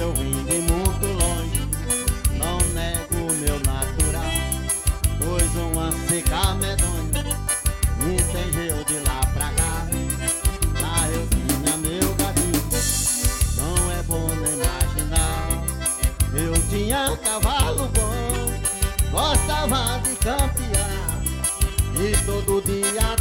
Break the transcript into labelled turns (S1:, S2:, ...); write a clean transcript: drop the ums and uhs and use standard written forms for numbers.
S1: eu vim de muito longe, não nego meu natural, pois uma seca medonha me tengeu de lá pra cá. Lá eu tinha meu gadinho, não é bom nem imaginar. Eu tinha cavalo bom, gostava de campear, e todo dia